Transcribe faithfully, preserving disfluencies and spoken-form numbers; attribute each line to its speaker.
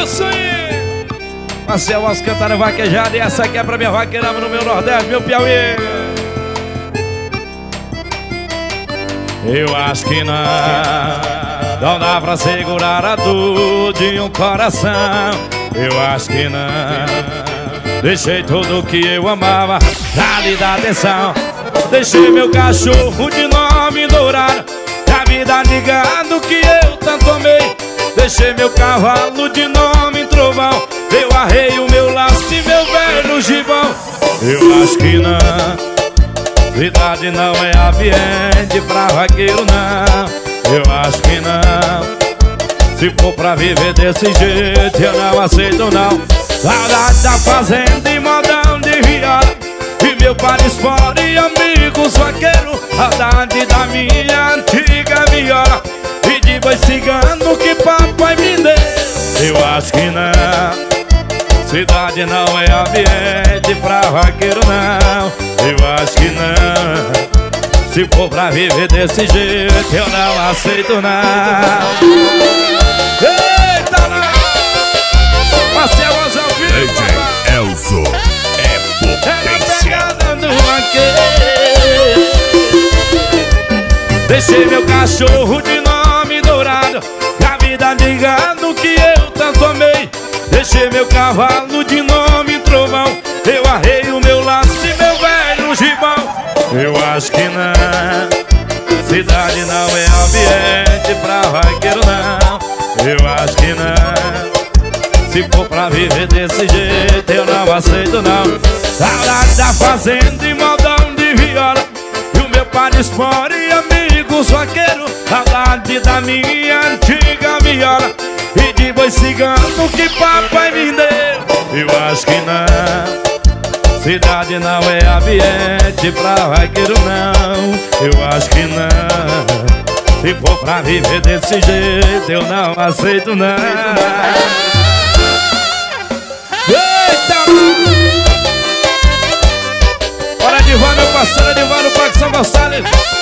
Speaker 1: isso aí. Marcel Alves cantando vaquejada. E essa aqui é pra minha vaqueirama no meu Nordeste, meu Piauí. Eu acho que não, não dá pra segurar a dor de um coração. Eu acho que não, deixei tudo que eu amava pra lhe dar atenção. Deixei meu cachorro de nome dourado, a vida ligado que eu tanto amei. Deixei meu cavalo de nome trovão, eu arrei o meu laço e meu velho gibão. Eu acho que não, cidade não é ambiente pra vaqueiro não. Eu acho que não, se for pra viver desse jeito eu não aceito não. Saudade da fazenda e modão de viola, e meu parispora e amigos vaqueiro. Saudade da minha antiga viola e de boi cigano que papai me deu. Eu acho que não, cidade não é ambiente pra vaqueiro não. Eu acho que não, se for pra viver desse jeito eu não aceito não. Eita não! Marcel Alves ao vivo,
Speaker 2: D J Elzo é potência.
Speaker 1: é na pegada do vaqueiro. Deixei meu cachorro de nome dourado, a vida ligado que eu tanto amei. Deixei meu cavalo de nome trovão, eu arrei o meu laço e meu velho gibão. Eu acho que não, cidade não é ambiente pra vaqueiro não. Eu acho que não, se for pra viver desse jeito eu não aceito não. Saudade da fazenda e modão de viola, e o meu parispora e amigos vaqueiro. Saudade da minha antiga viola e de boi cigano que papai me deu. Eu acho que não, cidade não é ambiente pra vaqueiro não. Eu acho que não, se for pra viver desse jeito eu não aceito não. Eita! Hora de voar, meu parceiro, de voar no Parque São Gonçalo.